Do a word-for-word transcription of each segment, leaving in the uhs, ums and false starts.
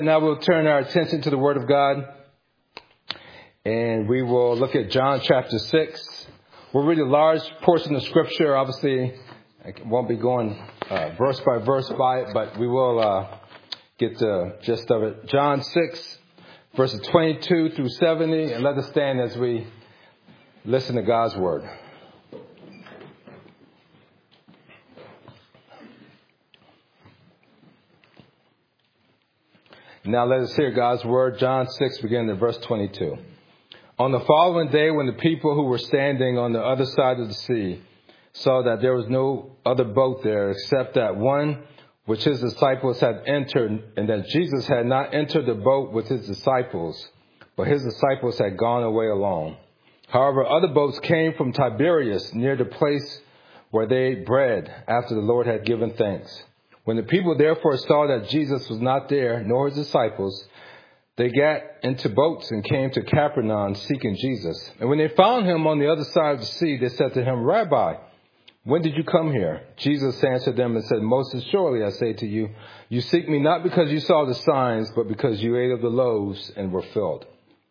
Now we'll turn our attention to the Word of God, and we will look at John chapter six. We'll read a large portion of Scripture. Obviously, I won't be going uh, verse by verse by it, but we will uh, get the gist of it. John six, verses twenty-two through seventy, and let us stand as we listen to God's Word. Now let us hear God's word. John six, beginning at verse twenty-two. On the following day, when the people who were standing on the other side of the sea saw that there was no other boat there except that one which his disciples had entered, and that Jesus had not entered the boat with his disciples, but his disciples had gone away alone. However, other boats came from Tiberias near the place where they ate bread after the Lord had given thanks. When the people therefore saw that Jesus was not there, nor his disciples, they got into boats and came to Capernaum seeking Jesus. And when they found him on the other side of the sea, they said to him, Rabbi, when did you come here? Jesus answered them and said, Most assuredly I say to you, you seek me not because you saw the signs, but because you ate of the loaves and were filled.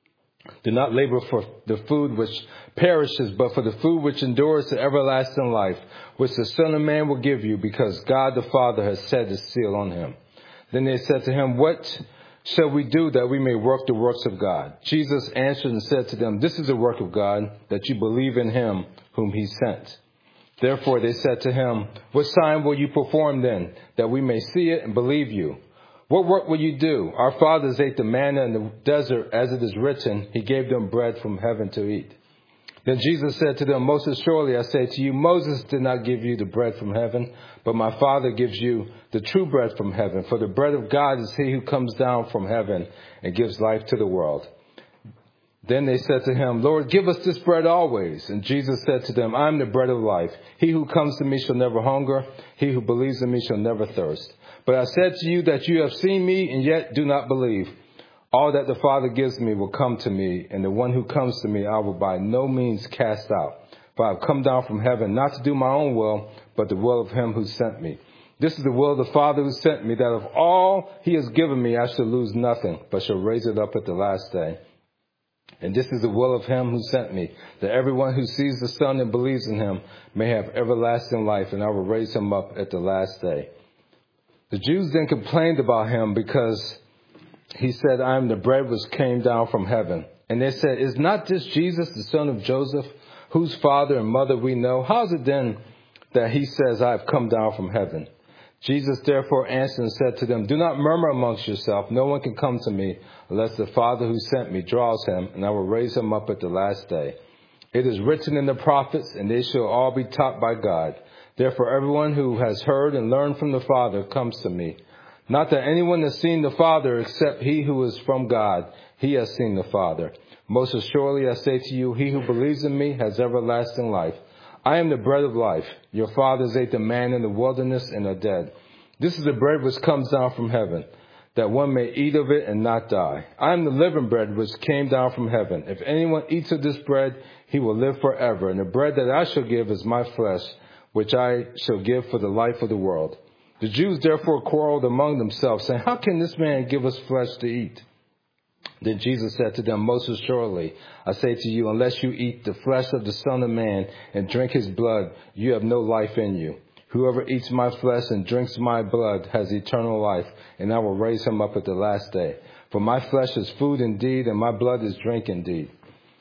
Do not labor for the food which perishes, but for the food which endures to everlasting life, which the Son of Man will give you, because God the Father has set his seal on him. Then they said to him, What shall we do that we may work the works of God? Jesus answered and said to them, This is the work of God, that you believe in him whom he sent. Therefore they said to him, What sign will you perform then, that we may see it and believe you? What work will you do? Our fathers ate the manna in the desert, as it is written, he gave them bread from heaven to eat. Then Jesus said to them, Most assuredly I say to you, Moses did not give you the bread from heaven, but my Father gives you the true bread from heaven. For the bread of God is he who comes down from heaven and gives life to the world. Then they said to him, Lord, give us this bread always. And Jesus said to them, I am the bread of life. He who comes to me shall never hunger. He who believes in me shall never thirst. But I said to you that you have seen me and yet do not believe. All that the Father gives me will come to me, and the one who comes to me I will by no means cast out. For I have come down from heaven not to do my own will, but the will of him who sent me. This is the will of the Father who sent me, that of all he has given me I shall lose nothing, but shall raise it up at the last day. And this is the will of him who sent me, that everyone who sees the Son and believes in him may have everlasting life, and I will raise him up at the last day. The Jews then complained about him because he said, I am the bread which came down from heaven. And they said, Is not this Jesus, the son of Joseph, whose father and mother we know? How is it then that he says, I have come down from heaven? Jesus therefore answered and said to them, Do not murmur amongst yourself. No one can come to me unless the Father who sent me draws him, and I will raise him up at the last day. It is written in the prophets, and they shall all be taught by God. Therefore, everyone who has heard and learned from the Father comes to me. Not that anyone has seen the Father except he who is from God. He has seen the Father. Most assuredly, I say to you, he who believes in me has everlasting life. I am the bread of life. Your fathers ate the manna in the wilderness and are dead. This is the bread which comes down from heaven, that one may eat of it and not die. I am the living bread which came down from heaven. If anyone eats of this bread, he will live forever. And the bread that I shall give is my flesh, which I shall give for the life of the world. The Jews therefore quarreled among themselves, saying, How can this man give us flesh to eat? Then Jesus said to them, Most assuredly, I say to you, unless you eat the flesh of the Son of Man and drink his blood, you have no life in you. Whoever eats my flesh and drinks my blood has eternal life, and I will raise him up at the last day. For my flesh is food indeed, and my blood is drink indeed.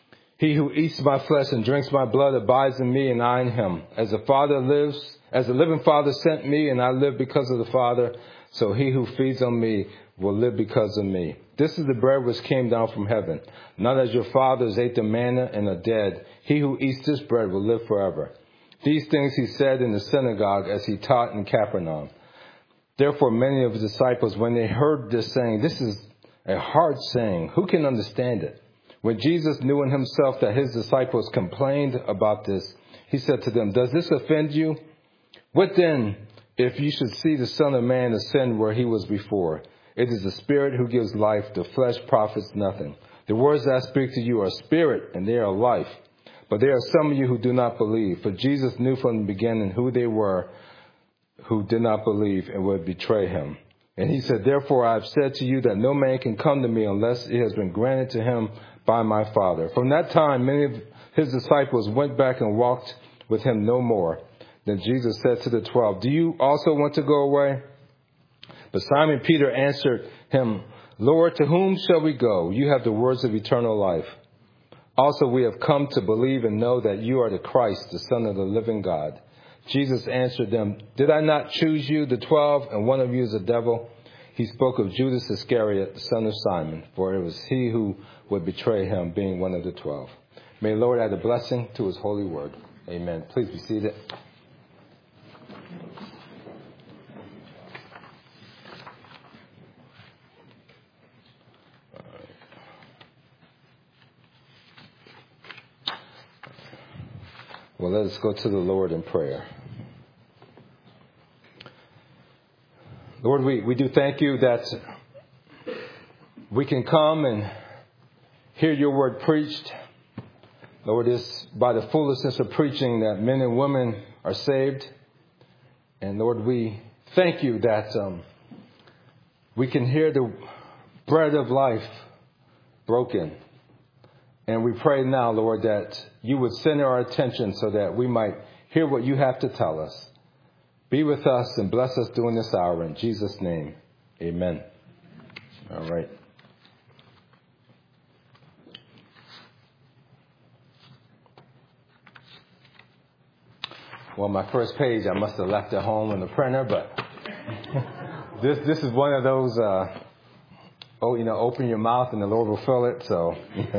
He who eats my flesh and drinks my blood abides in me, and I in him. As the Father lives, as the living Father sent me, and I live because of the Father, so he who feeds on me will live because of me. This is the bread which came down from heaven. Not as your fathers ate the manna and are dead. He who eats this bread will live forever. These things he said in the synagogue as he taught in Capernaum. Therefore many of his disciples, when they heard this saying, This is a hard saying, who can understand it? When Jesus knew in himself that his disciples complained about this, he said to them, Does this offend you? What then if you should see the Son of Man ascend where he was before? It is the Spirit who gives life. The flesh profits nothing. The words that I speak to you are spirit, and they are life. But there are some of you who do not believe. For Jesus knew from the beginning who they were who did not believe and would betray him. And he said, therefore I have said to you that no man can come to me unless it has been granted to him by my Father. From that time, many of his disciples went back and walked with him no more. Then Jesus said to the twelve, do you also want to go away? But Simon Peter answered him, Lord, to whom shall we go? You have the words of eternal life. Also, we have come to believe and know that you are the Christ, the Son of the living God. Jesus answered them, did I not choose you, the twelve, and one of you is a devil? He spoke of Judas Iscariot, the son of Simon, for it was he who would betray him, being one of the twelve. May the Lord add a blessing to his holy word. Amen. Please be seated. Well, let us go to the Lord in prayer. Lord, we, we do thank you that we can come and hear your word preached. Lord, it's by the foolishness of preaching that men and women are saved. And Lord, we thank you that um, we can hear the bread of life broken. And we pray now, Lord, that you would center our attention so that we might hear what you have to tell us. Be with us and bless us during this hour. In Jesus' name, amen. All right. Well, my first page, I must have left at home in the printer, but this this is one of those, uh, oh, you know, open your mouth and the Lord will fill it. So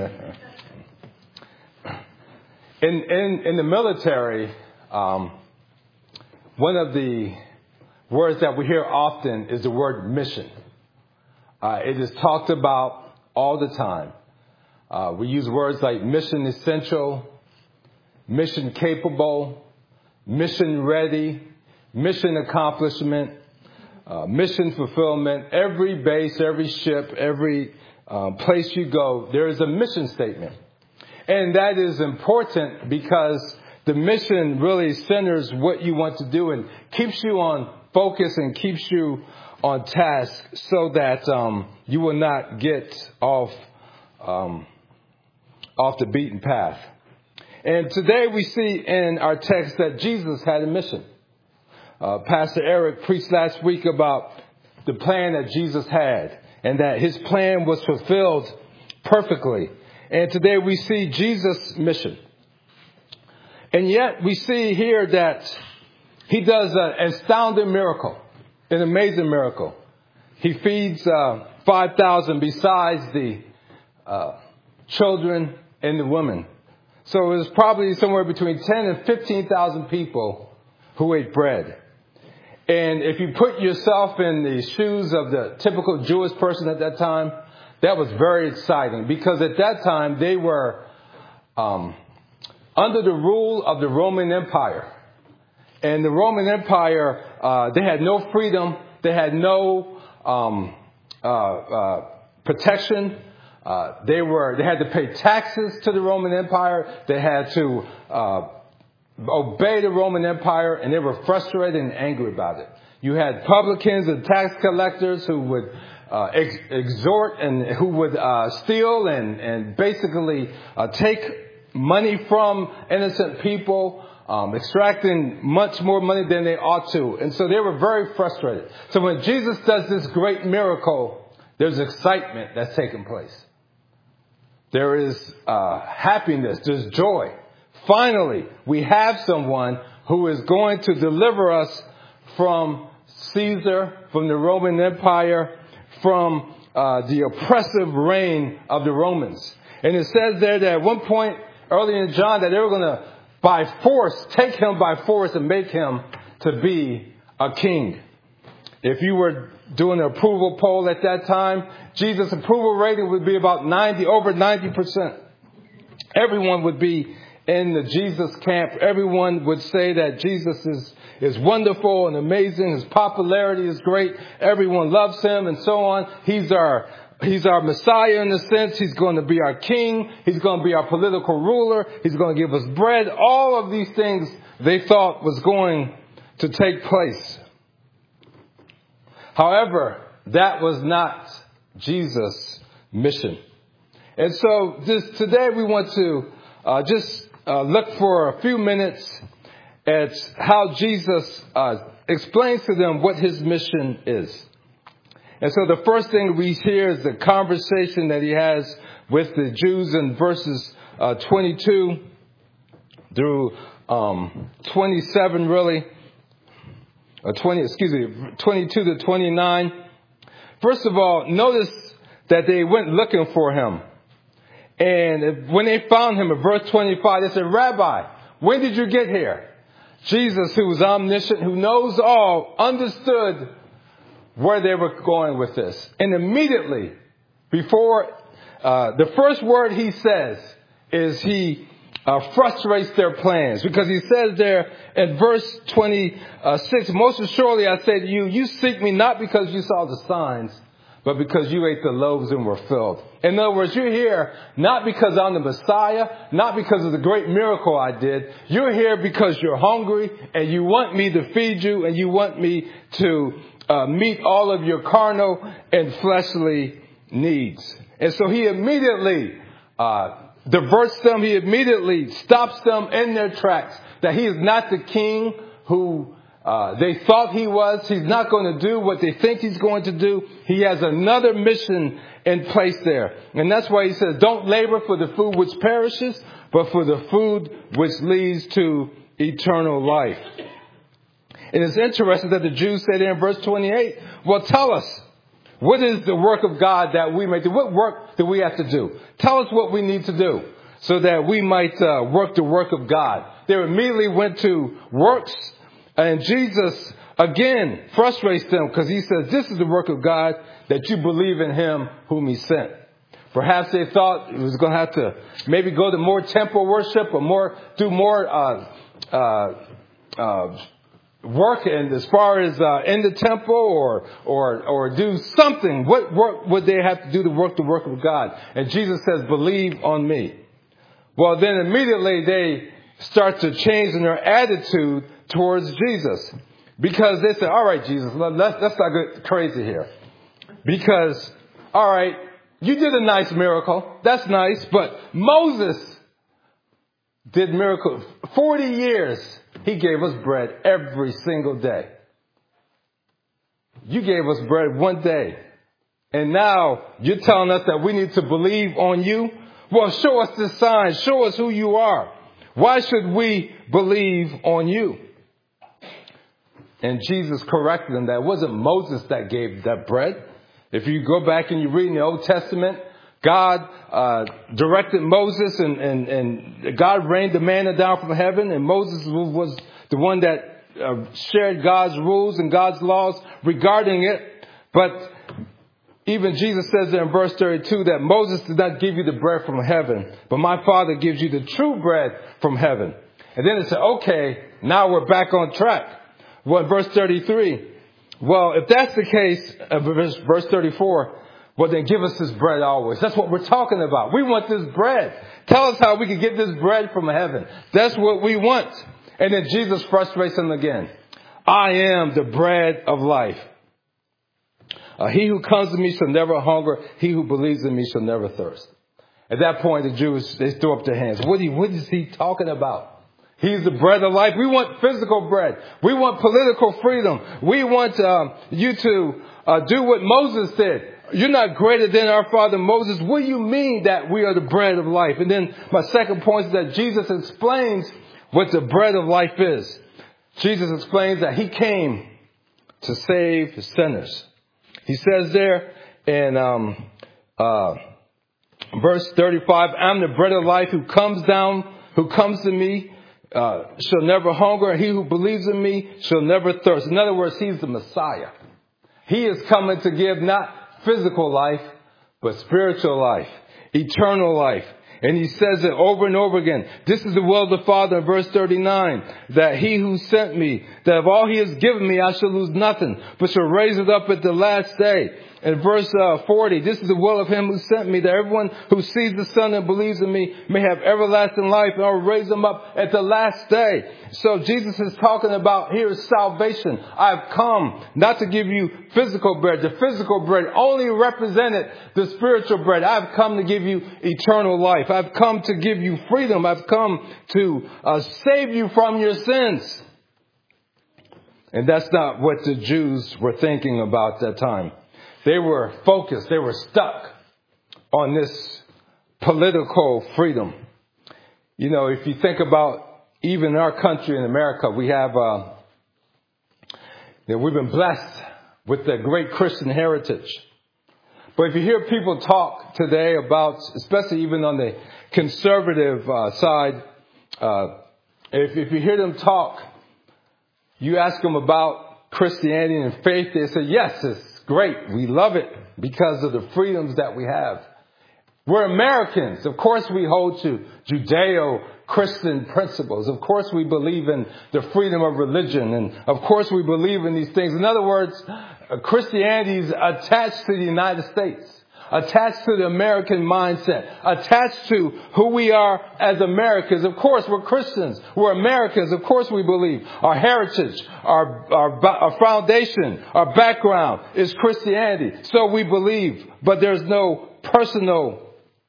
in, in, in the military, um, one of the words that we hear often is the word mission. Uh, it is talked about all the time. Uh, we use words like mission essential, mission capable, mission ready, mission accomplishment, uh, mission fulfillment. Every base, every ship, every uh, place you go, there is a mission statement. And that is important because the mission really centers what you want to do and keeps you on focus and keeps you on task so that um, you will not get off um, off the beaten path. And today we see in our text that Jesus had a mission. Uh, Pastor Eric preached last week about the plan that Jesus had and that his plan was fulfilled perfectly. And today we see Jesus' mission. And yet we see here that he does an astounding miracle, an amazing miracle. He feeds uh, five thousand besides the uh, children and the women. So it was probably somewhere between ten and fifteen thousand people who ate bread. And if you put yourself in the shoes of the typical Jewish person at that time, that was very exciting because at that time they were um, under the rule of the Roman Empire. And the Roman Empire, uh, they had no freedom. They had no um, uh, uh, protection. Uh, they were, they had to pay taxes to the Roman Empire. They had to, uh, obey the Roman Empire, and they were frustrated and angry about it. You had publicans and tax collectors who would, uh, ex- exhort and who would, uh, steal and, and basically, uh, take money from innocent people, um, extracting much more money than they ought to. And so they were very frustrated. So when Jesus does this great miracle, there's excitement that's taking place. There is uh, happiness. There's joy. Finally, we have someone who is going to deliver us from Caesar, from the Roman Empire, from uh, the oppressive reign of the Romans. And it says there that at one point early in John that they were going to, by force, take him by force and make him to be a king. If you were doing an approval poll at that time, Jesus' approval rating would be about ninety, over ninety percent. Everyone would be in the Jesus camp. Everyone would say that Jesus is, is wonderful and amazing. His popularity is great. Everyone loves him and so on. He's our, he's our Messiah in a sense. He's going to be our king. He's going to be our political ruler. He's going to give us bread. All of these things they thought was going to take place. However, that was not Jesus' mission. And so this, today we want to uh, just uh, look for a few minutes at how Jesus uh, explains to them what his mission is. And so the first thing we hear is the conversation that he has with the Jews in verses uh, twenty-two through um, twenty-seven, really. Or twenty, excuse me, twenty-two to twenty-nine. First of all, notice that they went looking for him. And when they found him in verse twenty-five, they said, Rabbi, when did you get here? Jesus, who was omniscient, who knows all, understood where they were going with this. And immediately, before uh, the first word he says is he uh, frustrates their plans. Because he says there in verse twenty-six, most assuredly I say to you, you seek me not because you saw the signs, but because you ate the loaves and were filled. In other words, you're here not because I'm the Messiah, not because of the great miracle I did. You're here because you're hungry and you want me to feed you and you want me to uh, meet all of your carnal and fleshly needs. And so he immediately uh, diverts them. He immediately stops them in their tracks, that he is not the king who Uh, they thought he was. He's not going to do what they think he's going to do. He has another mission in place there. And that's why he says, don't labor for the food which perishes, but for the food which leads to eternal life. And it's interesting that the Jews say there in verse twenty-eight, well, tell us, what is the work of God that we may do? What work do we have to do? Tell us what we need to do so that we might uh, work the work of God. They immediately went to works. And Jesus, again, frustrates them because he says, this is the work of God, that you believe in him whom he sent. Perhaps they thought it was going to have to maybe go to more temple worship or more do more uh, uh, uh, work and as far as uh, in the temple or or or do something. What work would they have to do to work the work of God? And Jesus says, believe on me. Well, then immediately they start to change in their attitude towards Jesus, because they said, all right, Jesus, let's, let's not get crazy here. Because, all right, you did a nice miracle. That's nice. But Moses did miracles. forty years, he gave us bread every single day. You gave us bread one day. And now you're telling us that we need to believe on you? Well, show us the sign. Show us who you are. Why should we believe on you? And Jesus corrected them that it wasn't Moses that gave that bread. If you go back and you read in the Old Testament, God uh, directed Moses and, and, and God rained the manna down from heaven. And Moses was the one that uh, shared God's rules and God's laws regarding it. But even Jesus says there in verse thirty-two that Moses did not give you the bread from heaven, but my Father gives you the true bread from heaven. And then it said, okay, now we're back on track. Well, verse thirty-three, well, if that's the case, uh, verse, verse thirty-four, well, then give us this bread always. That's what we're talking about. We want this bread. Tell us how we can get this bread from heaven. That's what we want. And then Jesus frustrates them again. I am the bread of life. Uh, he who comes to me shall never hunger. He who believes in me shall never thirst. At that point, the Jews, they throw up their hands. What, you, what is he talking about? He's the bread of life. We want physical bread. We want political freedom. We want um, you to uh, do what Moses did. You're not greater than our father Moses. What do you mean that we are the bread of life? And then my second point is that Jesus explains what the bread of life is. Jesus explains that he came to save sinners. He says there in um, uh, verse thirty-five, I'm the bread of life. Who comes down, who comes to me, uh, shall never hunger. And he who believes in me shall never thirst. In other words, he's the Messiah. He is coming to give not physical life, but spiritual life, eternal life. And he says it over and over again. This is the will of the Father in verse thirty-nine, that he who sent me, that of all he has given me, I shall lose nothing, but shall raise it up at the last day. In verse uh, forty, this is the will of him who sent me, that everyone who sees the Son and believes in me may have everlasting life, and I will raise them up at the last day. So Jesus is talking about here is salvation. I've come not to give you physical bread. The physical bread only represented the spiritual bread. I've come to give you eternal life. I've come to give you freedom. I've come to uh, save you from your sins. And that's not what the Jews were thinking about at that time. They were focused. They were stuck on this political freedom. You know, if you think about even our country in America, we have, uh, you know, we've been blessed with a great Christian heritage. But if you hear people talk today about, especially even on the conservative uh, side, uh, if, if you hear them talk, you ask them about Christianity and faith, they say, yes, it's great. We love it because of the freedoms that we have. We're Americans. Of course, we hold to Judeo-Christian principles. Of course, we believe in the freedom of religion. And of course, we believe in these things. In other words, Christianity is attached to the United States, attached to the American mindset, attached to who we are as Americans. Of course, we're Christians. We're Americans. Of course, we believe our heritage, our, our, our foundation, our background is Christianity. So we believe, but there's no personal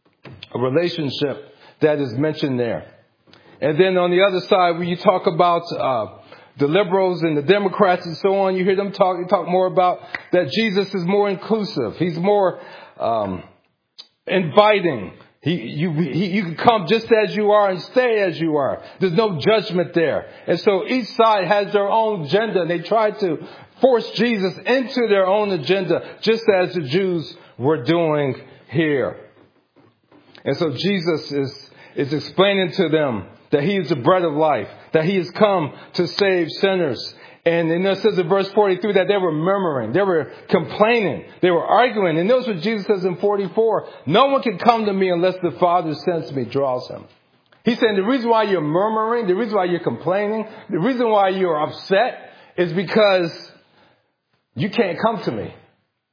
relationship that is mentioned there. And then on the other side, when you talk about uh, the liberals and the Democrats and so on, you hear them talk, you talk more about that Jesus is more inclusive. He's more Um, inviting. He, you, he, you can come just as you are and stay as you are. There's no judgment there. And so each side has their own agenda, and they try to force Jesus into their own agenda, just as the Jews were doing here. And so Jesus is, is explaining to them that he is the bread of life, that he has come to save sinners. And it says in verse forty-three that they were murmuring, they were complaining, they were arguing. And notice what Jesus says in forty-four, no one can come to me unless the Father who sends me draws him. He's saying the reason why you're murmuring, the reason why you're complaining, the reason why you're upset is because you can't come to me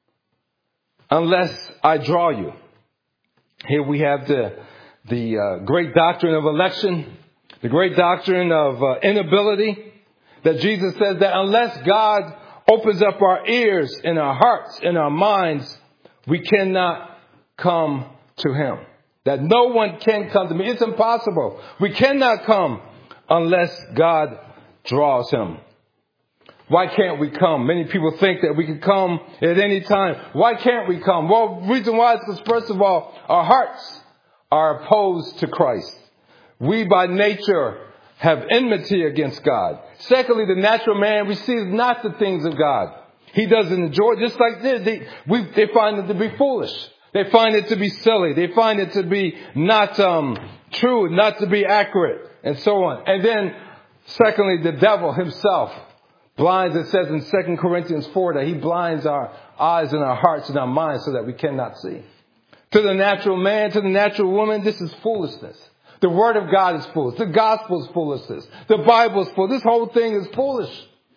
unless I draw you. Here we have the, the uh, great doctrine of election, the great doctrine of uh, inability. That Jesus says that unless God opens up our ears and our hearts and our minds, we cannot come to him. That no one can come to me. It's impossible. We cannot come unless God draws him. Why can't we come? Many people think that we can come at any time. Why can't we come? Well, the reason why is because, first of all, our hearts are opposed to Christ. We by nature have enmity against God. Secondly, the natural man receives not the things of God. He doesn't enjoy it. Just like this, they, we, they find it to be foolish. They find it to be silly. They find it to be not um, true, not to be accurate, and so on. And then, secondly, the devil himself blinds, it says in Second Corinthians four, that he blinds our eyes and our hearts and our minds so that we cannot see. To the natural man, to the natural woman, this is foolishness. The Word of God is foolish. The Gospel is foolishness. The Bible is foolish. This whole thing is foolish.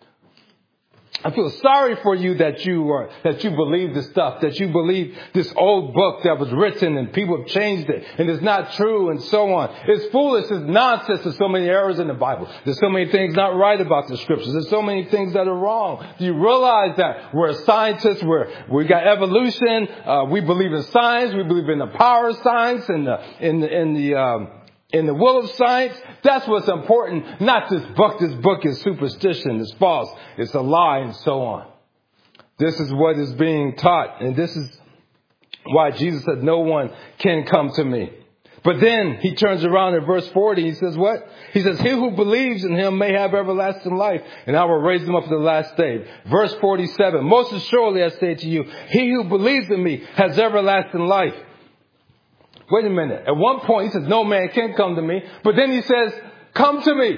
I feel sorry for you that you are, that you believe this stuff, that you believe this old book that was written and people have changed it and it's not true and so on. It's foolish. It's nonsense. There's so many errors in the Bible. There's so many things not right about the scriptures. There's so many things that are wrong. Do you realize that we're scientists? We're, we got evolution. Uh, we believe in science. We believe in the power of science and the, in the, in the, um, in the will of science. That's what's important. Not this book. This book is superstition. It's false. It's a lie and so on. This is what is being taught. And this is why Jesus said, no one can come to me. But then he turns around in verse forty. He says what? He says, he who believes in him may have everlasting life, and I will raise them up at the last day. Verse forty-seven. Most assuredly I say to you, he who believes in me has everlasting life. Wait a minute. At one point, he says, no man can come to me. But then he says, come to me.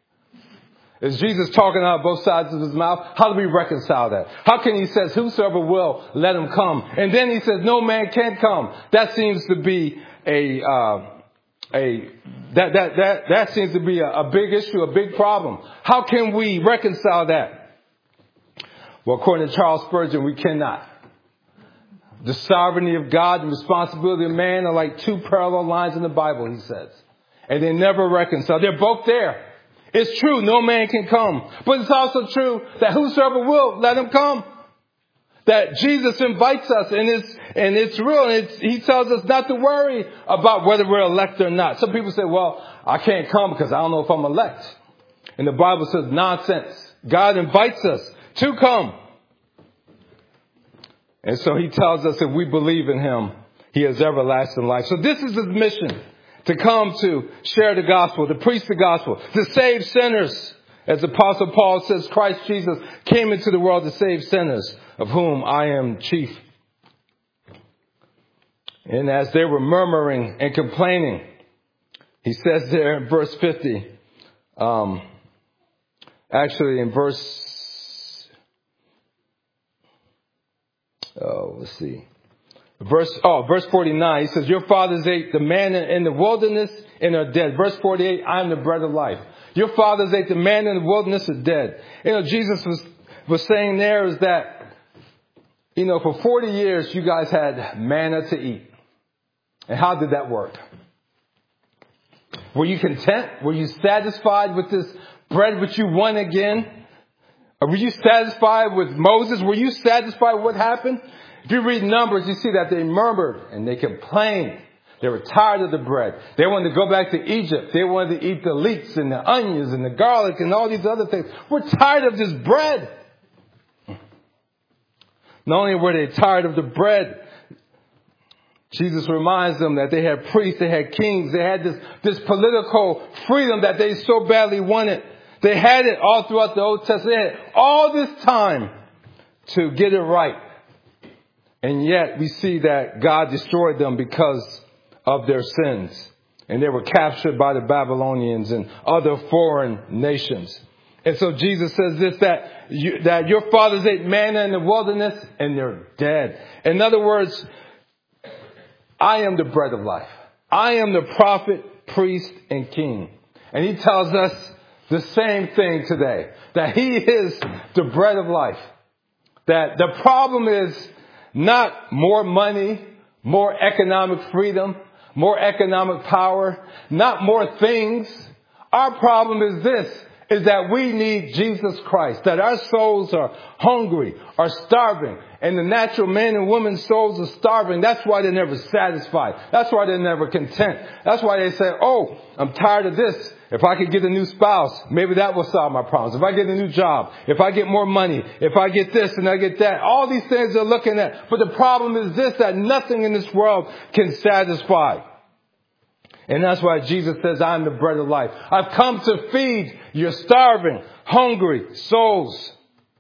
Is Jesus talking out both sides of his mouth? How do we reconcile that? How can he says, whosoever will, let him come. And then he says, no man can come. That seems to be a, uh, a, that, that, that, that seems to be a, a big issue, a big problem. How can we reconcile that? Well, according to Charles Spurgeon, we cannot. the sovereignty of God and responsibility of man are like two parallel lines in the Bible, he says. And they never reconcile. They're both there. It's true, no man can come. But it's also true that whosoever will, let him come. That Jesus invites us, and it's, and it's real. And it's, he tells us not to worry about whether we're elect or not. Some people say, well, I can't come because I don't know if I'm elect. And the Bible says nonsense. God invites us to come. And so he tells us if we believe in him, he has everlasting life. So this is his mission, to come to share the gospel, to preach the gospel, to save sinners. As Apostle Paul says, Christ Jesus came into the world to save sinners, of whom I am chief. And as they were murmuring and complaining, he says there in verse fifty, um, actually in verse, oh, let's see. Verse, oh, verse forty-nine, he says, your fathers ate the manna in the wilderness and are dead. Verse forty-eight, I am the bread of life. Your fathers ate the manna in the wilderness and are dead. You know, Jesus was, was saying there is that, you know, for forty years, you guys had manna to eat. And how did that work? Were you content? Were you satisfied with this bread which you won again? Or were you satisfied with Moses? Were you satisfied with what happened? If you read Numbers, you see that they murmured and they complained. They were tired of the bread. They wanted to go back to Egypt. They wanted to eat the leeks and the onions and the garlic and all these other things. We're tired of this bread. Not only were they tired of the bread, Jesus reminds them that they had priests, they had kings, they had this, this political freedom that they so badly wanted. They had it all throughout the Old Testament. They had all this time to get it right. And yet we see that God destroyed them because of their sins. And they were captured by the Babylonians and other foreign nations. And so Jesus says this, that you, that your fathers ate manna in the wilderness and they're dead. In other words, I am the bread of life. I am the prophet, priest, and king. And he tells us the same thing today, that he is the bread of life. That the problem is not more money, more economic freedom, more economic power, not more things. Our problem is this, is that we need Jesus Christ, that our souls are hungry, are starving, and the natural man and woman's souls are starving. That's why they're never satisfied. That's why they're never content. That's why they say, oh, I'm tired of this. If I could get a new spouse, maybe that will solve my problems. If I get a new job, if I get more money, if I get this and I get that, all these things they're looking at. But the problem is this, that nothing in this world can satisfy. And that's why Jesus says, I'm the bread of life. I've come to feed your starving, hungry souls.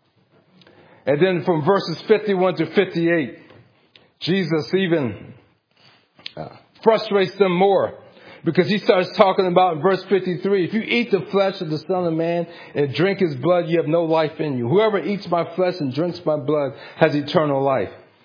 And then from verses fifty-one to fifty-eight, Jesus even uh, frustrates them more. Because he starts talking about in verse fifty-three, if you eat the flesh of the Son of Man and drink his blood, you have no life in you. Whoever eats my flesh and drinks my blood has eternal life.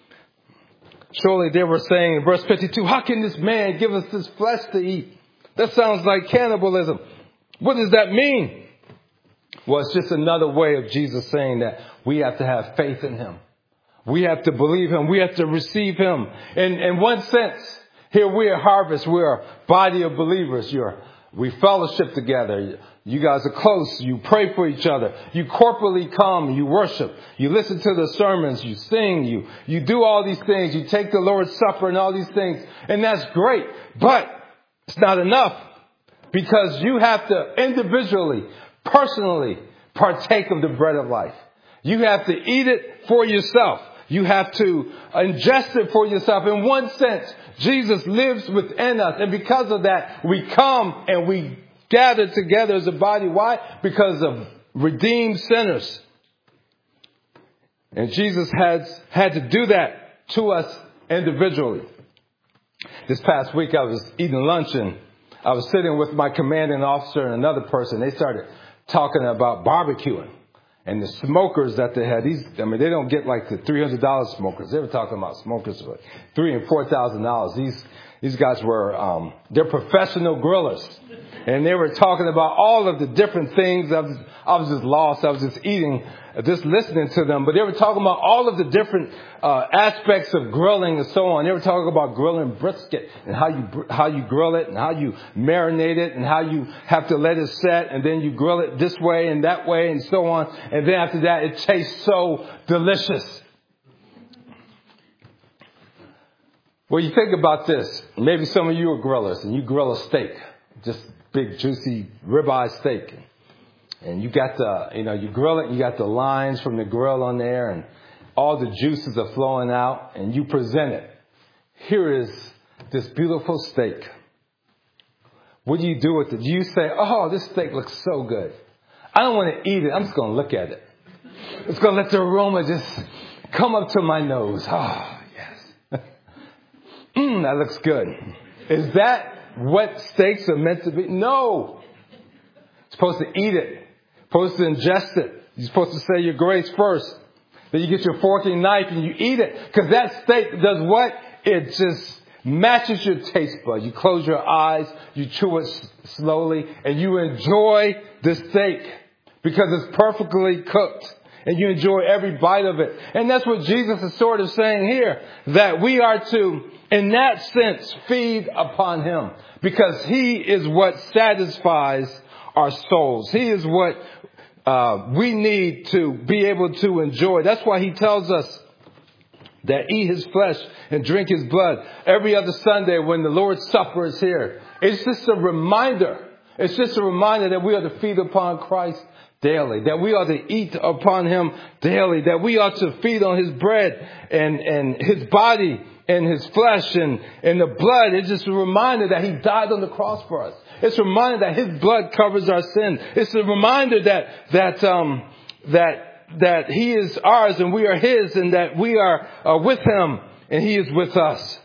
Surely they were saying in verse fifty-two, how can this man give us this flesh to eat? That sounds like cannibalism. What does that mean? Well, it's just another way of Jesus saying that we have to have faith in him. We have to believe him. We have to receive him. In, in one sense, here we at Harvest, we're a body of believers. You're, we fellowship together. You guys are close. You pray for each other. You corporately come. You worship. You listen to the sermons. You sing. You, you do all these things. You take the Lord's Supper and all these things. And that's great. But it's not enough, because you have to individually, personally partake of the bread of life. You have to eat it for yourself. You have to ingest it for yourself. In one sense, Jesus lives within us. And because of that, we come and we gather together as a body. Why? Because of redeemed sinners. And Jesus has had to do that to us individually. This past week, I was eating lunch and I was sitting with my commanding officer and another person. They started talking about barbecuing. And the smokers that they had, these, I mean, they don't get like the three hundred dollars smokers. They were talking about smokers for three and four thousand dollars. These, these guys were, um, they're professional grillers. And they were talking about all of the different things. I was, I was just lost. I was just eating. just listening to them, but they were talking about all of the different uh, aspects of grilling and so on. They were talking about grilling brisket and how you how you grill it and how you marinate it and how you have to let it set and then you grill it this way and that way and so on. And then after that, it tastes so delicious. Well, you think about this. Maybe some of you are grillers and you grill a steak, just big, juicy ribeye steak. And you got the, you know, you grill it, you got the lines from the grill on there and all the juices are flowing out and you present it. Here is this beautiful steak. What do you do with it? Do you say, oh, this steak looks so good. I don't want to eat it. I'm just going to look at it. It's going to let the aroma just come up to my nose. Oh, yes. Mmm, that looks good. Is that what steaks are meant to be? No. You're supposed to eat it. You're supposed to ingest it. You're supposed to say your grace first. Then you get your fork and knife and you eat it. Because that steak does what? It just matches your taste bud. You close your eyes, you chew it s- slowly, and you enjoy the steak. Because it's perfectly cooked. And you enjoy every bite of it. And that's what Jesus is sort of saying here. That we are to, in that sense, feed upon Him. Because He is what satisfies our souls. He is what uh, we need to be able to enjoy. That's why He tells us that eat His flesh and drink His blood. Every other Sunday when the Lord's Supper is here. It's just a reminder. It's just a reminder that we are to feed upon Christ daily, that we are to eat upon Him daily, that we are to feed on His bread and, and His body and His flesh and, and the blood. It's just a reminder that He died on the cross for us. It's a reminder that His blood covers our sin. It's a reminder that, that, um, that, that He is ours and we are His and that we are uh, with Him and He is with us.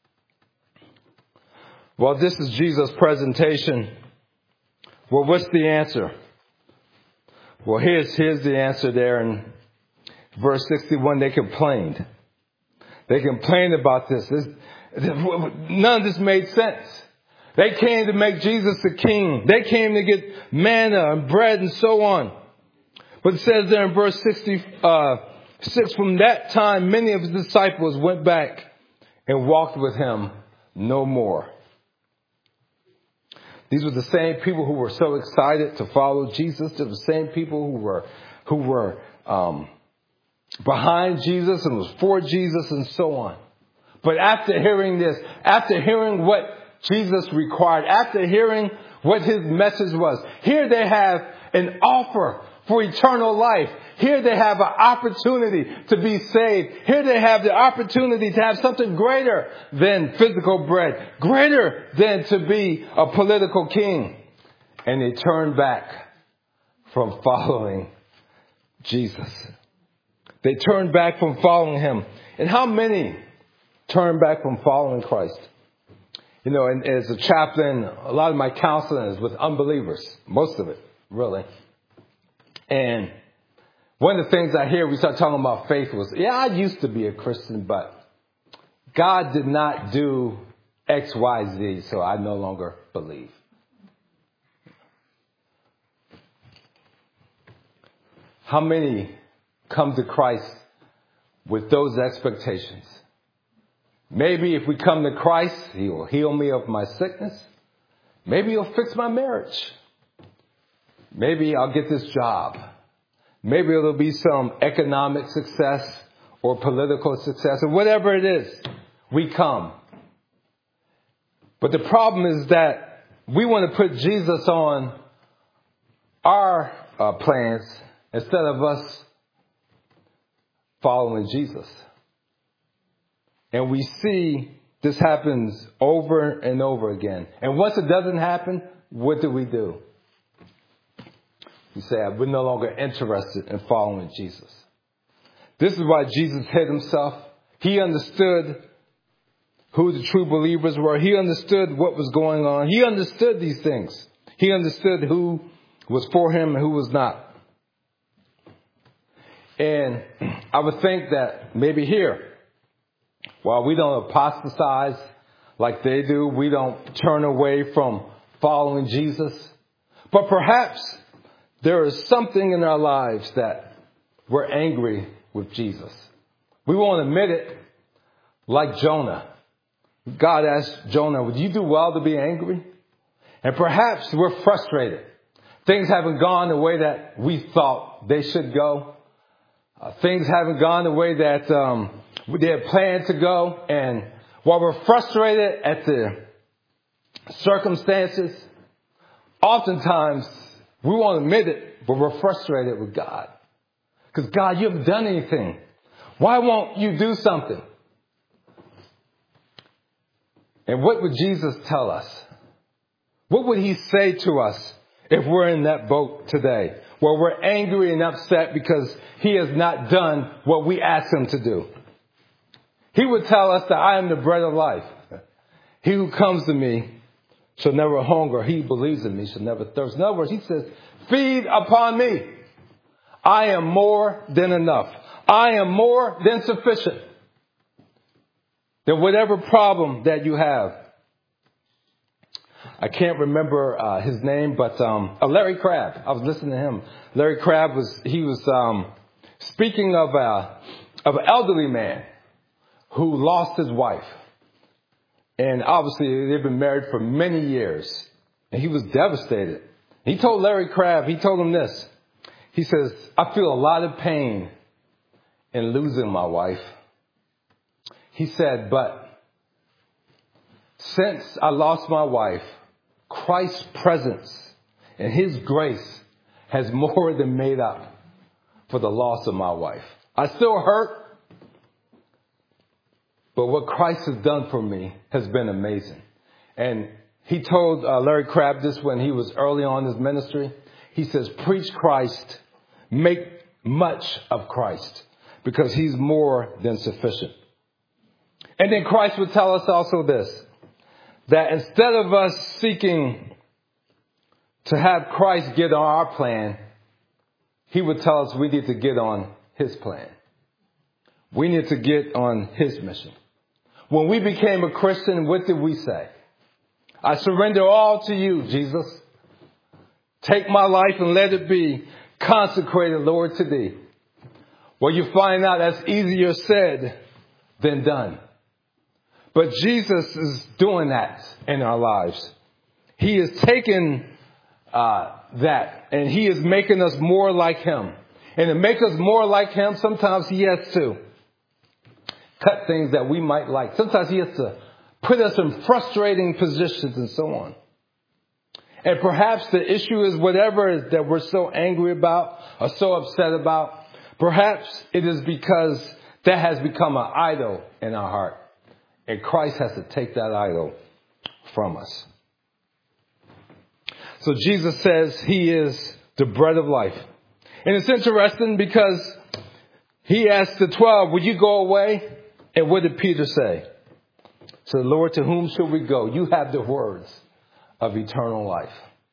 Well, this is Jesus' presentation. Well, what's the answer? Well, here's, here's the answer there in verse sixty-one. They complained. They complained about this. this. None of this made sense. They came to make Jesus the king. They came to get manna and bread and so on. But it says there in verse sixty-six, from that time, many of His disciples went back and walked with Him no more. These were the same people who were so excited to follow Jesus. They're the same people who were who were um, behind Jesus and was for Jesus and so on. But after hearing this, after hearing what Jesus required, after hearing what His message was, here they have an offer for eternal life. Here they have an opportunity to be saved. Here they have the opportunity to have something greater than physical bread, greater than to be a political king. And they turn back from following Jesus. They turn back from following Him. And how many turn back from following Christ? You know, and as a chaplain, a lot of my counseling is with unbelievers. Most of it, really. And one of the things I hear, we start talking about faith was, yeah, I used to be a Christian, but God did not do X, Y, Z, so I no longer believe. How many come to Christ with those expectations? Maybe if we come to Christ, He will heal me of my sickness. Maybe He'll fix my marriage. Maybe I'll get this job. Maybe it'll be some economic success or political success or whatever it is. We come. But the problem is that we want to put Jesus on our uh, plans instead of us following Jesus. And we see this happens over and over again. And once it doesn't happen, what do we do? We say, we're no longer interested in following Jesus. This is why Jesus hid Himself. He understood who the true believers were. He understood what was going on. He understood these things. He understood who was for Him and who was not. And I would think that maybe here, while we don't apostatize like they do, we don't turn away from following Jesus. But perhaps there is something in our lives that we're angry with Jesus. We won't admit it, like Jonah. God asked Jonah, would you do well to be angry? And perhaps we're frustrated. Things haven't gone the way that we thought they should go. Uh, things haven't gone the way that um, they had planned to go. And while we're frustrated at the circumstances, oftentimes we won't admit it, but we're frustrated with God. Because God, you haven't done anything. Why won't you do something? And what would Jesus tell us? What would he say to us if we're in that boat today, where we're angry and upset because he has not done what we asked him to do? He would tell us that I am the bread of life. He who comes to me shall never hunger. He who believes in me shall never thirst. In other words, he says, feed upon me. I am more than enough. I am more than sufficient. Than whatever problem that you have. I can't remember uh, his name, but um, uh, Larry Crabb. I was listening to him. Larry Crabb was he was um, speaking of a of an elderly man who lost his wife, and obviously they've been married for many years, and he was devastated. He told Larry Crabb, he told him this. He says, "I feel a lot of pain in losing my wife." He said, "But since I lost my wife, Christ's presence and his grace has more than made up for the loss of my wife. I still hurt, but what Christ has done for me has been amazing." And he told uh, Larry Crabb this when he was early on in his ministry. He says, "Preach Christ, make much of Christ, because he's more than sufficient." And then Christ would tell us also this, that instead of us seeking to have Christ get on our plan, he would tell us we need to get on his plan. We need to get on his mission. When we became a Christian, what did we say? I surrender all to you, Jesus. Take my life and let it be consecrated, Lord, to thee. Well, you find out that's easier said than done. But Jesus is doing that in our lives. He is taking uh, that and he is making us more like him. And to make us more like him, sometimes he has to cut things that we might like. Sometimes he has to put us in frustrating positions and so on. And perhaps the issue is whatever it is that we're so angry about or so upset about. Perhaps it is because that has become an idol in our heart. And Christ has to take that idol from us. So Jesus says he is the bread of life. And it's interesting because he asked the twelve, "Will you go away?" And what did Peter say? So, "Lord, to whom shall we go? You have the words of eternal life."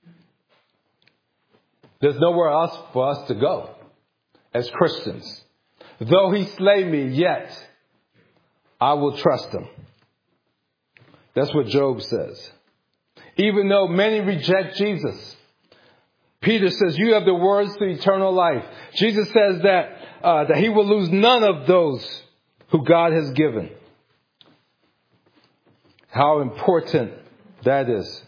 There's nowhere else for us to go as Christians. "Though he slay me, yet I will trust him." That's what Job says. Even though many reject Jesus, Peter says, "You have the words to eternal life." Jesus says that uh, that he will lose none of those who God has given. How important that is.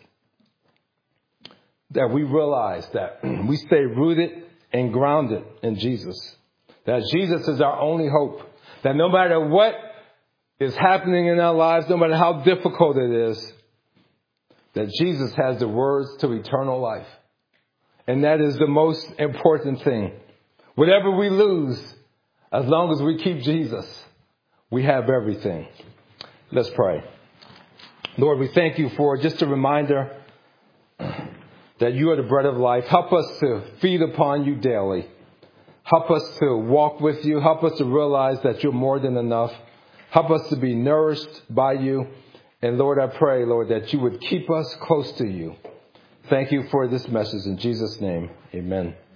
That we realize that we stay rooted and grounded in Jesus. That Jesus is our only hope. That no matter what is happening in our lives, no matter how difficult it is, that Jesus has the words to eternal life. And that is the most important thing. Whatever we lose, as long as we keep Jesus, we have everything. Let's pray. Lord, we thank you for just a reminder that you are the bread of life. Help us to feed upon you daily. Help us to walk with you. Help us to realize that you're more than enough. Help us to be nourished by you. And Lord, I pray, Lord, that you would keep us close to you. Thank you for this message. In Jesus' name, amen.